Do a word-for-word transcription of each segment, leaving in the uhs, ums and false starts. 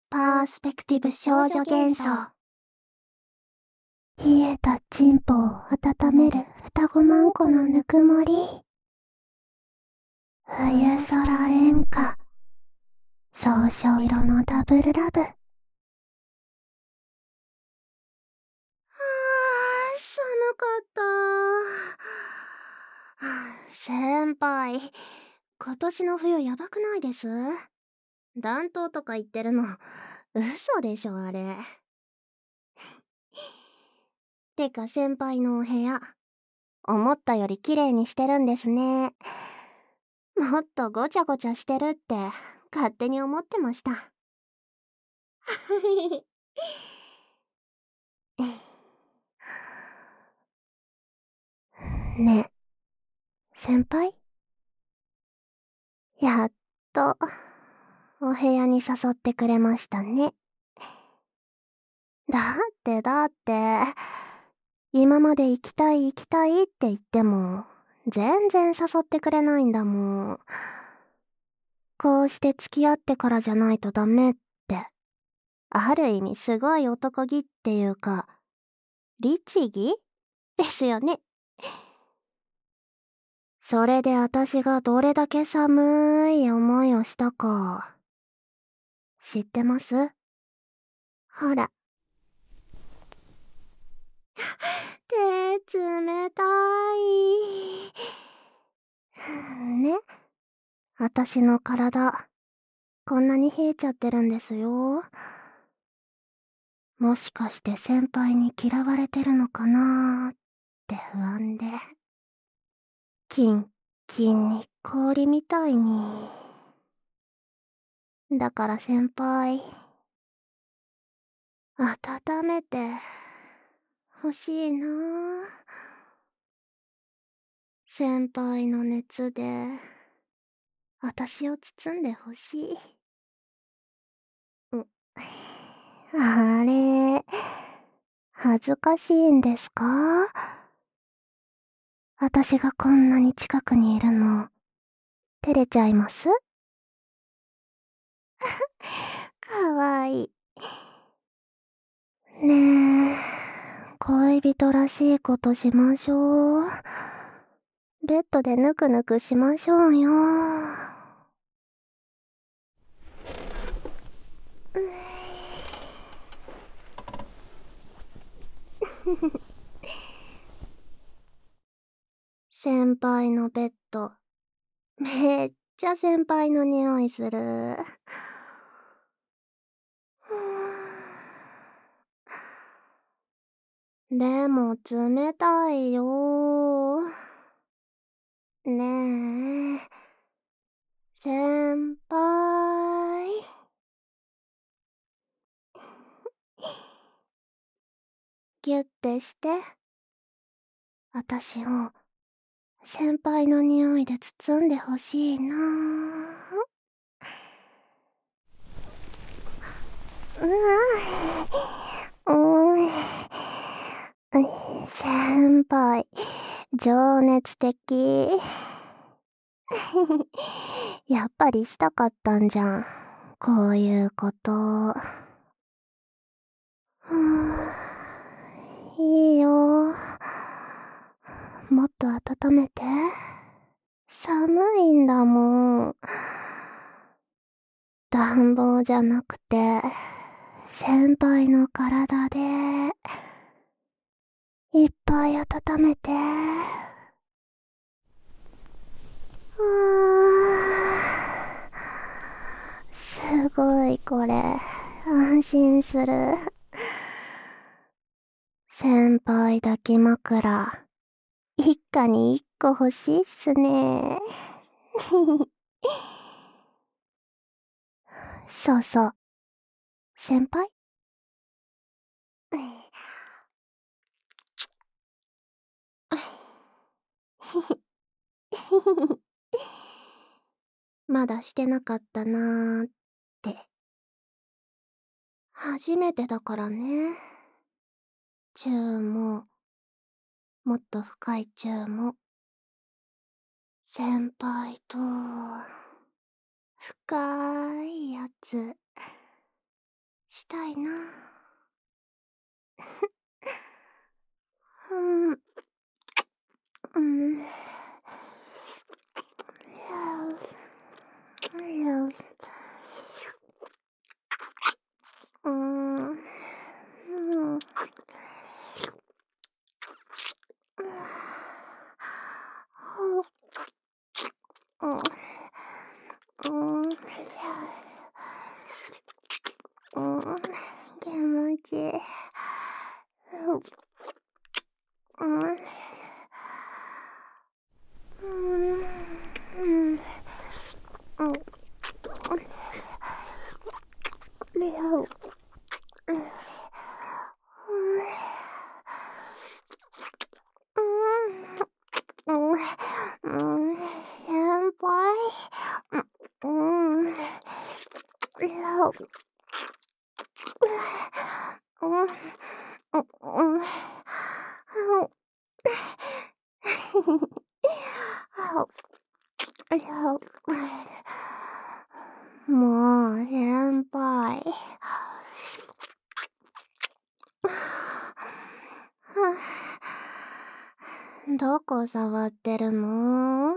パースペクティブ少女幻想。冷えたチンポを温める双子マンコのぬくもり。冬空連歌。総称色のダブルラブ。はぁ、寒かった。先輩、今年の冬やばくないです？暖冬とか言ってるの、嘘でしょあれ。てか先輩のお部屋、思ったより綺麗にしてるんですね。もっとごちゃごちゃしてるって勝手に思ってました。ねえ、先輩？やっとお部屋に誘ってくれましたね。だってだって、今まで行きたい行きたいって言っても全然誘ってくれないんだもん。こうして付き合ってからじゃないとダメって、ある意味すごい男気っていうか、律儀ですよね。それで私がどれだけ寒い思いをしたか、知ってます？ほら。手冷たい。ね。私の体、こんなに冷えちゃってるんですよ。もしかして先輩に嫌われてるのかなーって不安で。キンキンに氷みたいに。だから先輩、温めて欲しいなぁ。先輩の熱で私を包んで欲しい。あれ、恥ずかしいんですか？私がこんなに近くにいるの、照れちゃいます？かわいい。ねえ、恋人らしいことしましょう。ベッドでぬくぬくしましょうよ。先輩のベッド、めっちゃ先輩の匂いする。でも冷たいよ。ねえ、先輩。ギュッてして。私を先輩の匂いで包んでほしいなぁ。うわぁ、うん、先輩、情熱的。やっぱりしたかったんじゃん、こういうこと。はぁ、いいよ。もっと温めて。寒いんだもん。暖房じゃなくて、先輩の体で、いっぱい温めて。うわぁ、すごいこれ、安心する。先輩抱き枕、一家に一個欲しいっすね。そうそう。先輩？まだしてなかったなーって。初めてだからね。チューも、もっと深いチューも。先輩と、深いやつ。 したいな。うん。うん。うん。うん。うん。うん。うん。気持ちいい。うん。うん。うん。うん。うん、うん、先輩。うん、うん、うん、うん、もう、先輩。どこ触ってるの？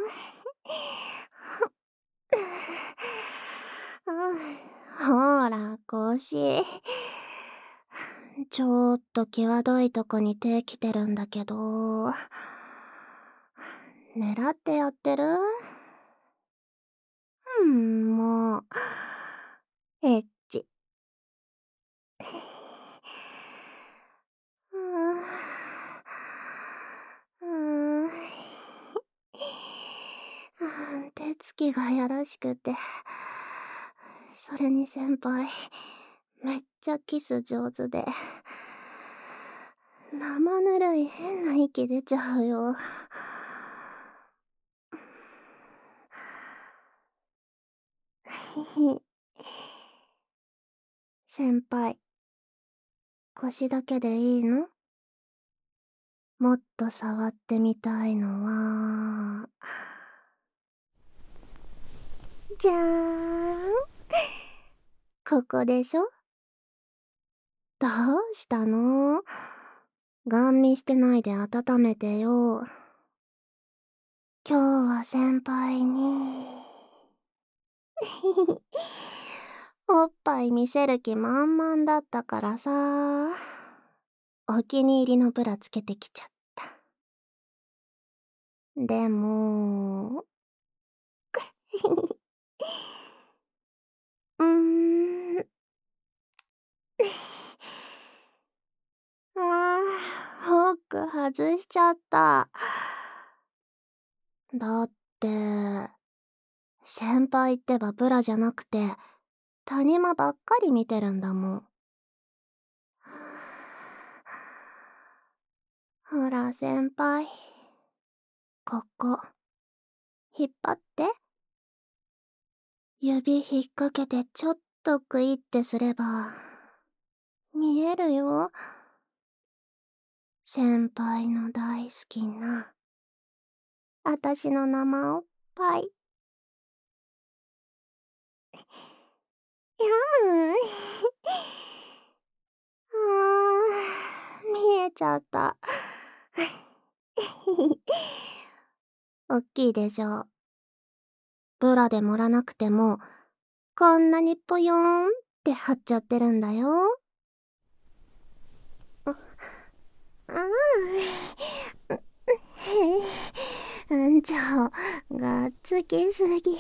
ほら、腰。ちょっと際どいとこに手来てるんだけど。狙ってやってる？うん、もう。エッチ。うーん。うーん。手つきがやらしくて。それに先輩、めっちゃキス上手で。生ぬるい変な息出ちゃうよ。先輩、腰だけでいいの？もっと触ってみたいのは、じゃーん。ここでしょ？どうしたの？ガン見してないで温めてよ。今日は先輩におっぱい見せる気満々だったからさ。お気に入りのブラつけてきちゃった。でもうーん。あー、ホック外しちゃった。だって、先輩ってばブラじゃなくて、谷間ばっかり見てるんだもん。ほら、先輩。ここ、引っ張って。指引っ掛けてちょっとクイってすれば、見えるよ。先輩の大好きな、あたしの生おっぱい。やーん。あー、見えちゃった。おっきいでしょ。ブラで盛らなくても、こんなにぽよーんって張っちゃってるんだよ。あ、あー。うん、ちょ、がっつきすぎ。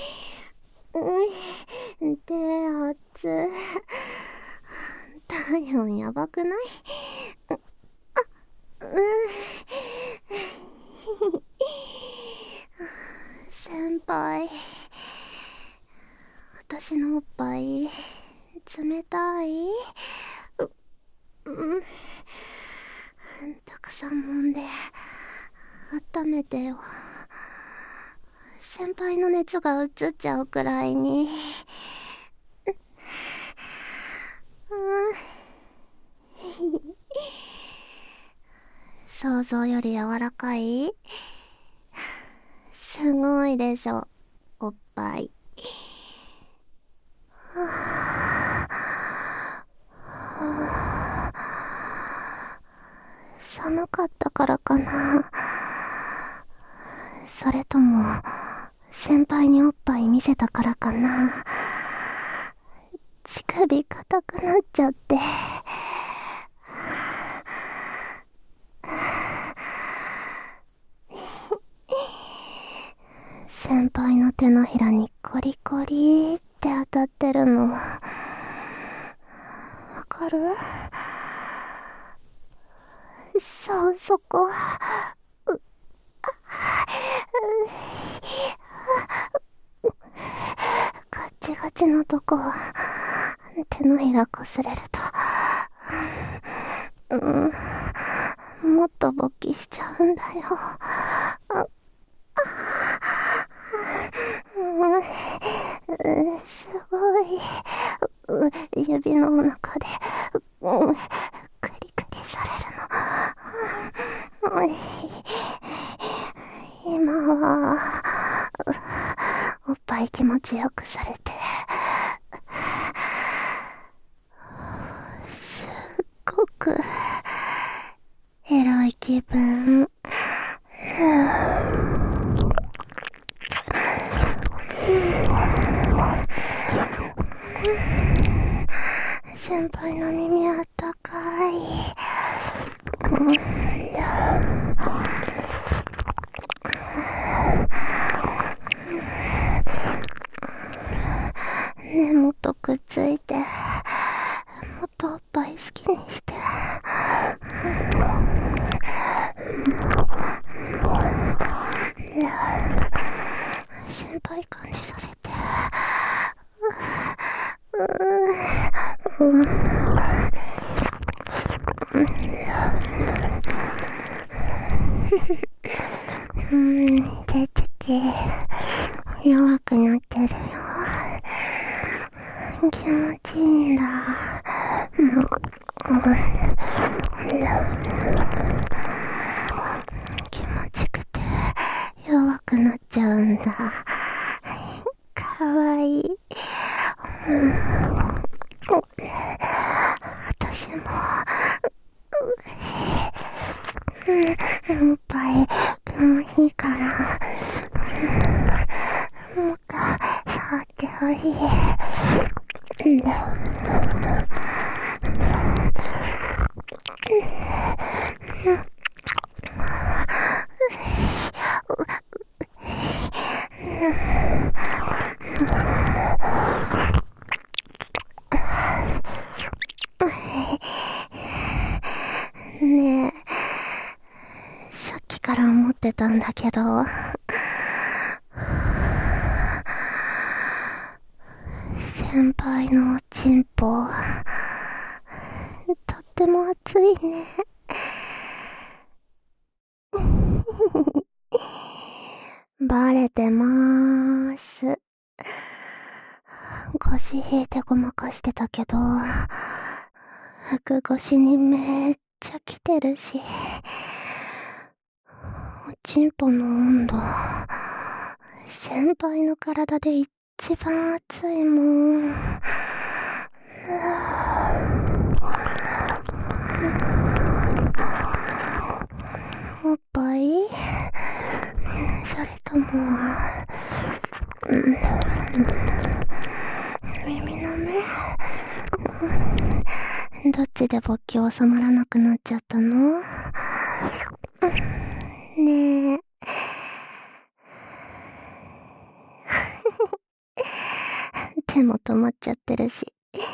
うん、手熱。体温やばくない？あ、うん。先輩、私のおっぱい、冷たい？う、うん。たくさん揉んで、温めてよ。先輩の熱が移っちゃうくらいに。うん。想像より柔らかい？すごいでしょ、おっぱい。 かったからかな。それとも、先輩におっぱい見せたからかな。乳首硬くなっちゃって。先輩の手のひらにコリコリって当たってるの。わかる？そう、そこ。ガチガチのとこ、手のひらこすれると、うん、もっと勃起しちゃうんだよ。うん、すごい、指の中で、うん、クリクリされるの。今は、おっぱい気持ちよくされて、すっごく、エロい気分。先輩の耳あったかい。ね、もっとくっついて、もっとおっぱい好きにして。先輩感じさせて。うん。うん、手つき弱くなってるよ。気持ちいいんだ。うん、気持ちくて弱くなっちゃうんだ。かわいい。うん、私もうん、おっぱい気持ちいいから、もっと触ってほしい。ねえ、さっきから思ってたんだけど、先輩のおちんぽ、とっても熱いね。バレてまーす。腰引いてごまかしてたけど、服越しにめっちゃ来てるし、おちんぽの温度、先輩の体で一番熱いもん。おっぱい？それとも、うん、耳の目？どっちで勃起収まらなくなっちゃったの？ねえ。手も止まっちゃってるし。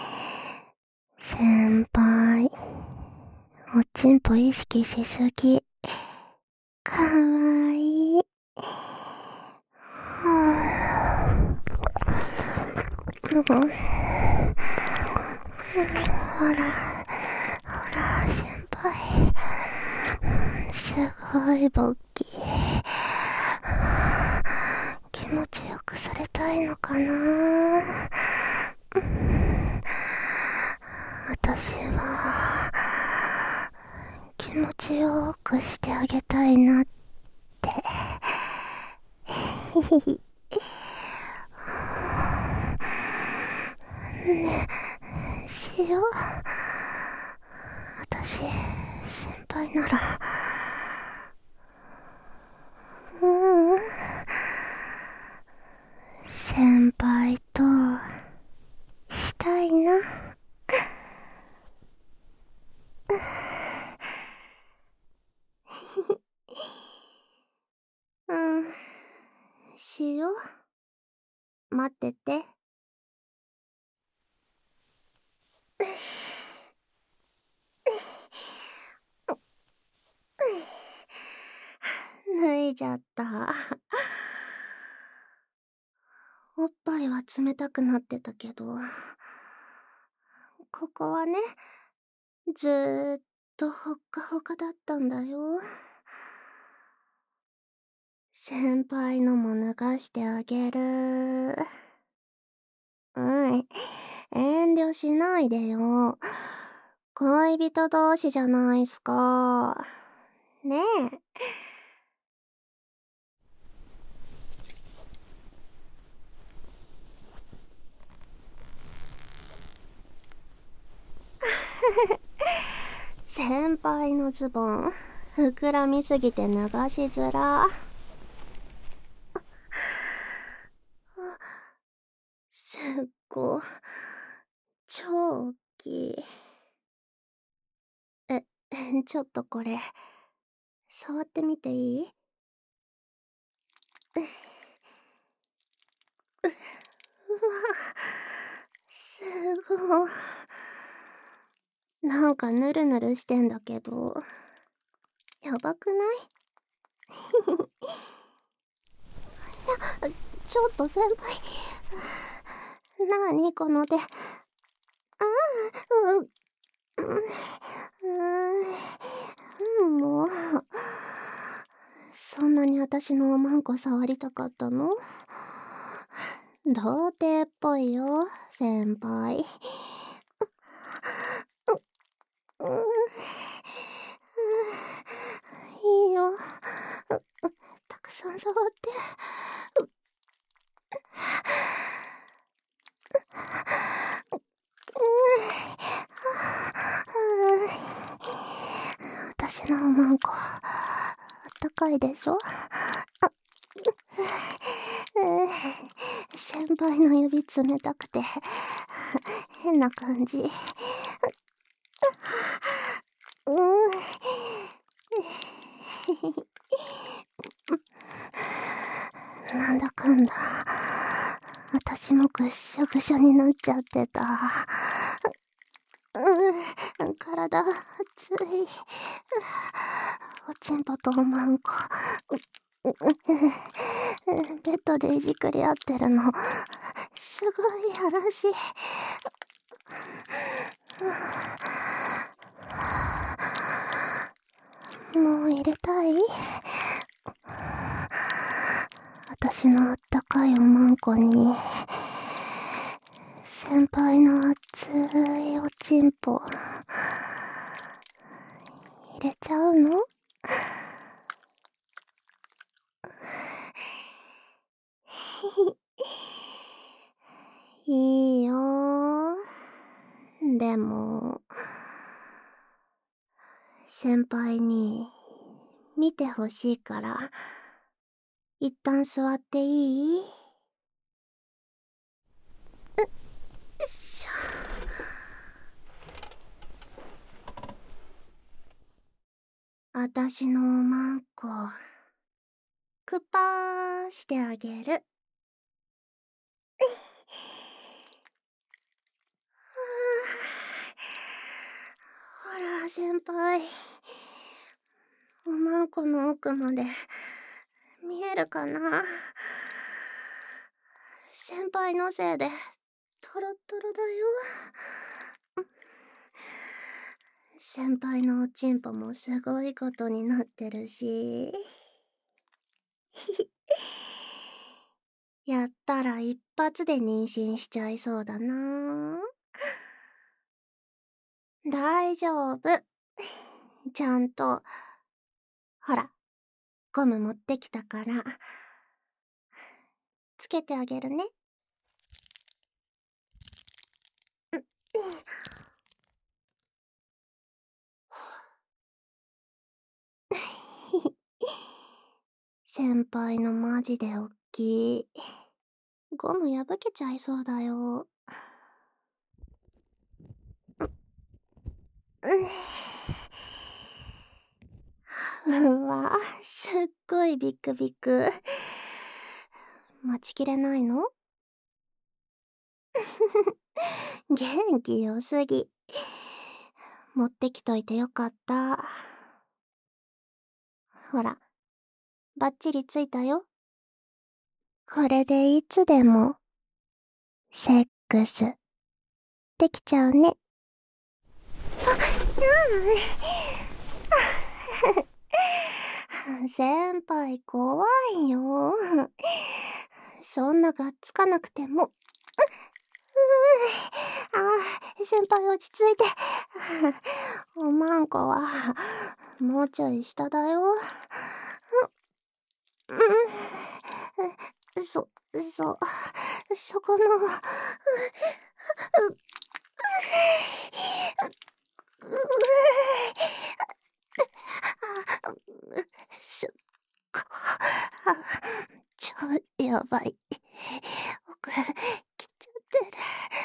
先輩、おちんぽ意識しすぎ。かわいい。うん、ほら、ほら、先輩。すごい勃起。気持ちよくされたいのかな。私は気持ちよくしてあげたいなって。ねえ、しよう。私、先輩なら待ってて。脱いじゃった。おっぱいは冷たくなってたけど、ここはね、ずーっとほっかほかだったんだよ。先輩のも脱がしてあげる。うん、遠慮しないでよ。恋人同士じゃないすか。ねえ。先輩のズボン、膨らみすぎて脱がしづら。すっご、超おっきい。え、ちょっとこれ、触ってみていい？うわ、すごい。なんかヌルヌルしてんだけど、やばくない？いや、ちょっと先輩。なにこの手。ああ、う、う、うん、もう。そんなに私のおまんこ触りたかったの？童貞っぽいよ、先輩。う、う、いいよ。たくさん触って。私のおまんこ、あったかいでしょ？あ、先輩の指冷たくて、変な感じ。うん。なんだかんだ、私もぐっしょぐしょになっちゃってた。うん、体熱い。おちんぽとおまんこ、ベッドでいじくり合ってるの、すごいやらしい。もう入れたい？私のあったかいおまんこに、先輩の熱いおちんぽ、入れちゃうの？いいよ。でも、先輩に見てほしいから、一旦座っていい？うっしょ。あたしのおまんこ、くぱーしてあげる。ほら、先輩。おまんこの奥まで、見えるかな？先輩のせいで、トロトロだよ。先輩のおちんぽもすごいことになってるし。やったら一発で妊娠しちゃいそうだな。大丈夫。ちゃんと、ほら、ゴム持ってきたから、つけてあげるね。う、先輩のマジでおっきい。ゴム破けちゃいそうだよ。う、うわ、すっごいビクビク。待ちきれないの？ 元気良すぎ。持ってきといてよかった。ほら、バッチリついたよ。これでいつでも、セックス、できちゃうね。うん。先輩怖いよ。そんながっつかなくても。ああ、先輩落ち着いて。おまんこは、もうちょい下だよ。うん、そ、そ、そこの、すっご、超やばい。奥、来ちゃってる。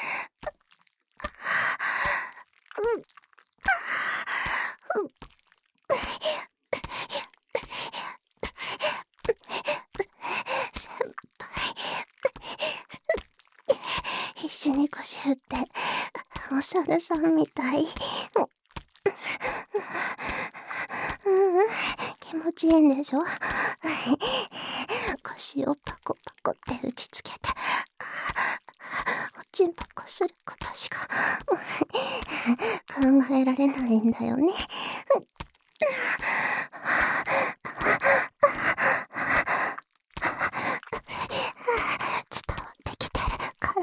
必死に腰振って、お猿さんみたい。うん、気持ちいいんでしょ。腰をパコパコって打ちつけて、おちんぽこすることしか考えられないんだよね。伝わってきてるから、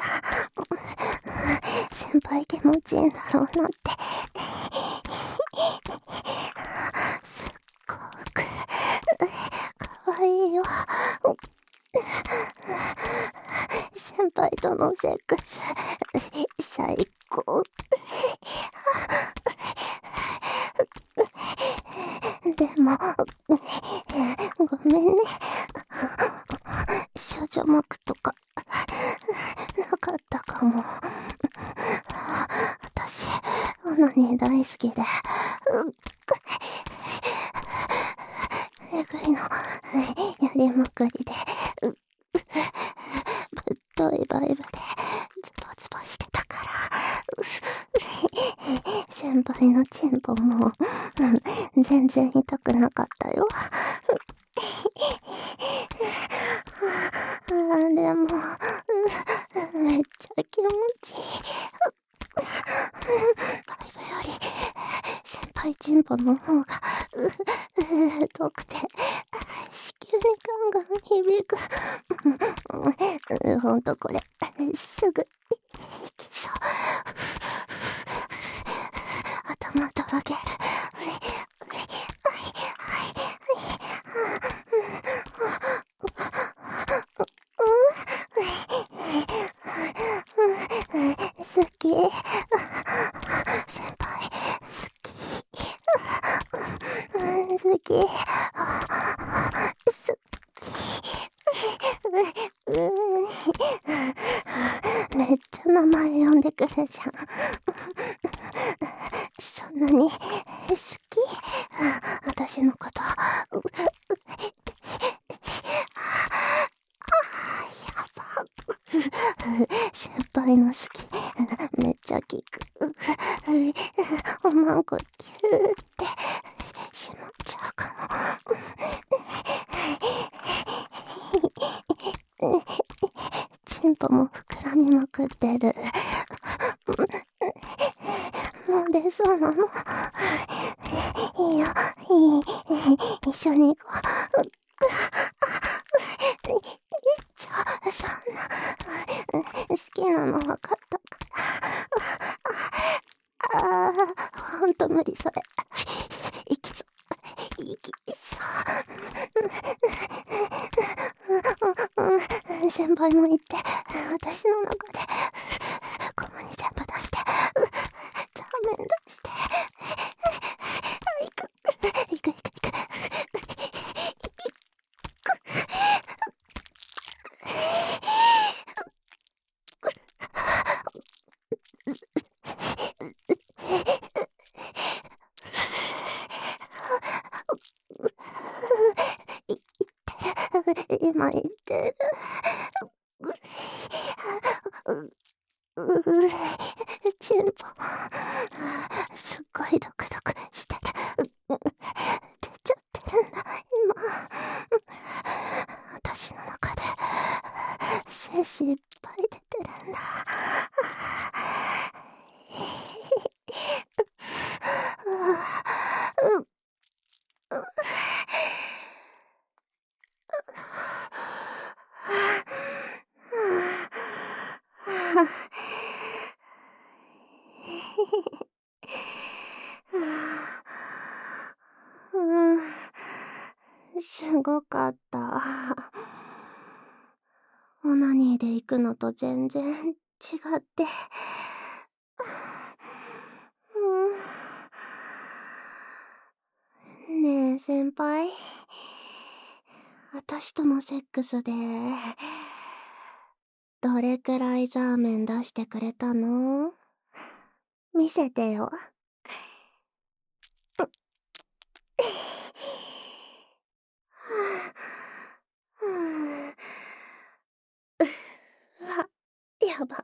先輩気持ちいいんだろうなって。すっごく、かわいいよ。先輩とのセックス、最高。でも、ごめんね。少女膜とか、なかったかも。私、オナニー大好きで。えぐいの、やりまくりで。ぶっといバイブで、ズボズボしてたから。先輩のチンポも、全然痛くなかったよ。あーでも、めっちゃ気持ちいい。バイブより、先輩チンポの方が、遠くて、子宮にガンガン響く。ほんとこれ、すぐ、引きそう。頭とろける。好き。先輩、好き。好き。好き。めっちゃ名前呼んでくるじゃん。そんなに好き？私のこと。やば。先輩の好き。めっちゃ聞く。おまんこキューってしまっちゃうかも。チンポも膨らみまくってる。もう出そうなの。いいよ、いい。一緒に行こう。ちょ、そんな。好きなの分かったから。ああ、ほんと無理それ。いきそう。いきそう。先輩も言って、私の中で、ゴムに全部出して、座面出して。行く、行く、行く、行く。今言ってる。 ちんぽ。すっごいドクドクしてる。出ちゃってるんだ、今。私の中で、精子いっぱい出てるんだ。う、う、うん、すごかった。オナニーで行くのと全然違って。うん、ねえ先輩、私とのセックスでどれくらいザーメン出してくれたの？見せてよ。うわ、やば。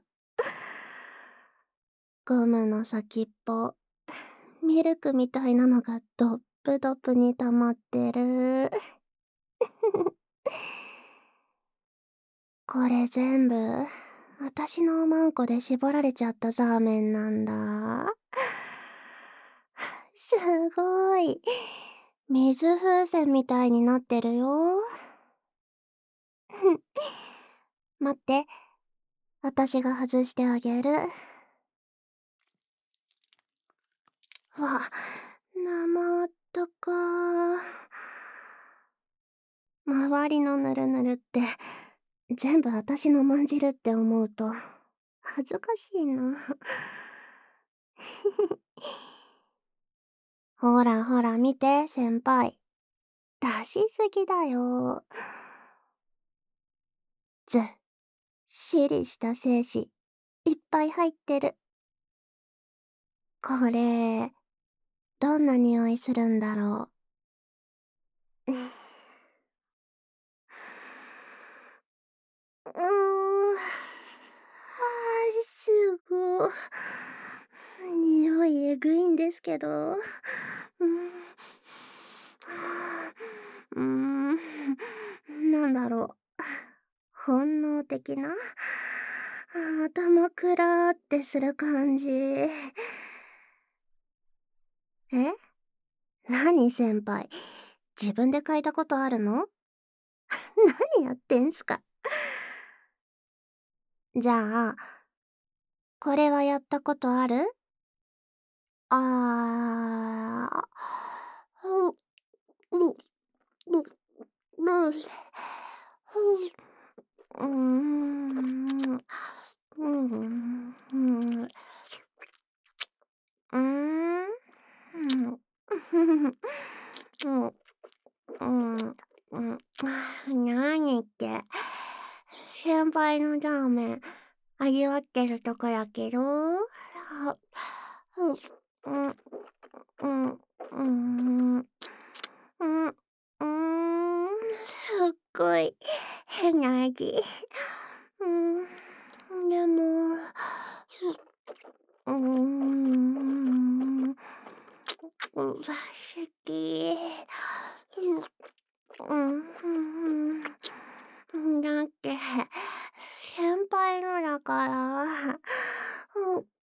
ゴムの先っぽ、ミルクみたいなのがドップドップに溜まってる。これ全部、私のおまんこで絞られちゃったザーメンなんだ。すごい。水風船みたいになってるよ。待って。私が外してあげる。わ、生あったかー。周りのぬるぬるって、全部私のまんじるって思うと、恥ずかしいな。ほらほら見て、先輩。出しすぎだよ。ずっしりした精子、いっぱい入ってる。これ、どんな匂いするんだろう。うーん。あー、すごい。匂いえぐいんですけど。うーん。うーん。なんだろう。本能的な頭くらーってする感じ。え？何先輩。自分で書いたことあるの？何やってんすか。じゃあ、これはやったことある？あー、う、う、う、う、うーん、うん、うん、うーん、うん、うん、うん、なにって、先輩のラーメン、味わってるとこやけど、うん、うん、うん、うん、うん、うん、すっごい変な味。うん、でも、うーん、うわ、好き。うん、うん、だって、先輩のだから、う、う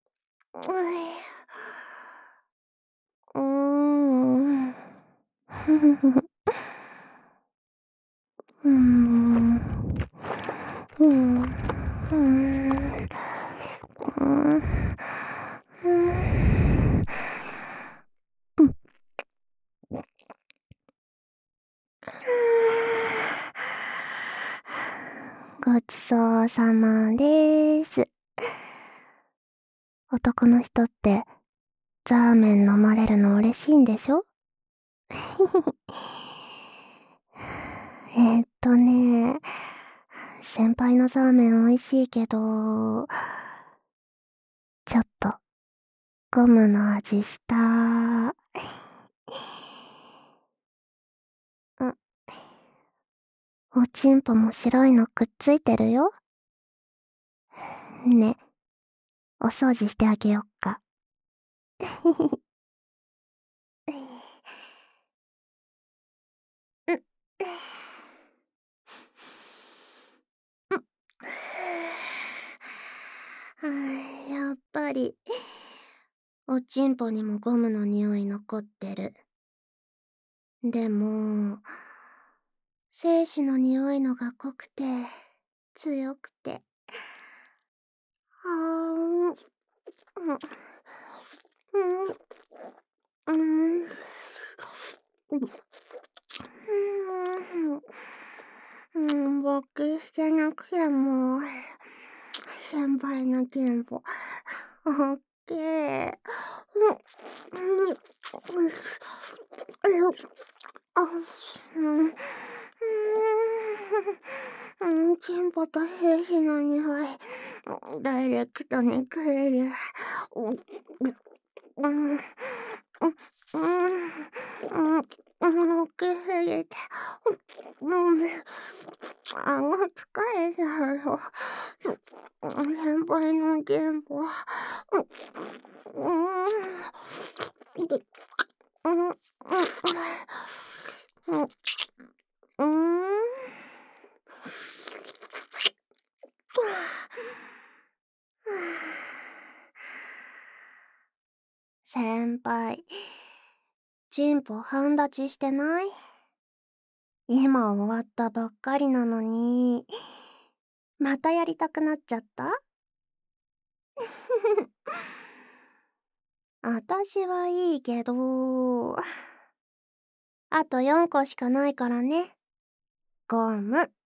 うーん。ふふふふ。うーん。うん。うん。うん。うん。ごちそうさまでーす。男の人って、ザーメン飲まれるの嬉しいんでしょ？えーっとね、先輩のザーメン美味しいけど、ちょっと、ゴムの味した。あ、おちんぽも白いのくっついてるよ。ね、 お掃除してあげよっか。やっぱり、おちんぽにもゴムの匂い残ってる。でも、精子の匂いのが濃くて、強くて。あーん。うん。うん。うん。僕してなくても、先輩のチンポ、オッケー。うん。うん。あ、うん。うん。チンポと精子の匂い、ダイレクトに食える。うん。うん。うん。うん。うん。大きすぎて。うん。顎疲れちゃうよ。先輩のチンポ。うん。うん。うん。うん。うん。先輩、チンポ半立ちしてない？今終わったばっかりなのに、またやりたくなっちゃった？あたしはいいけど、あとよんこしかないからね。ゴム。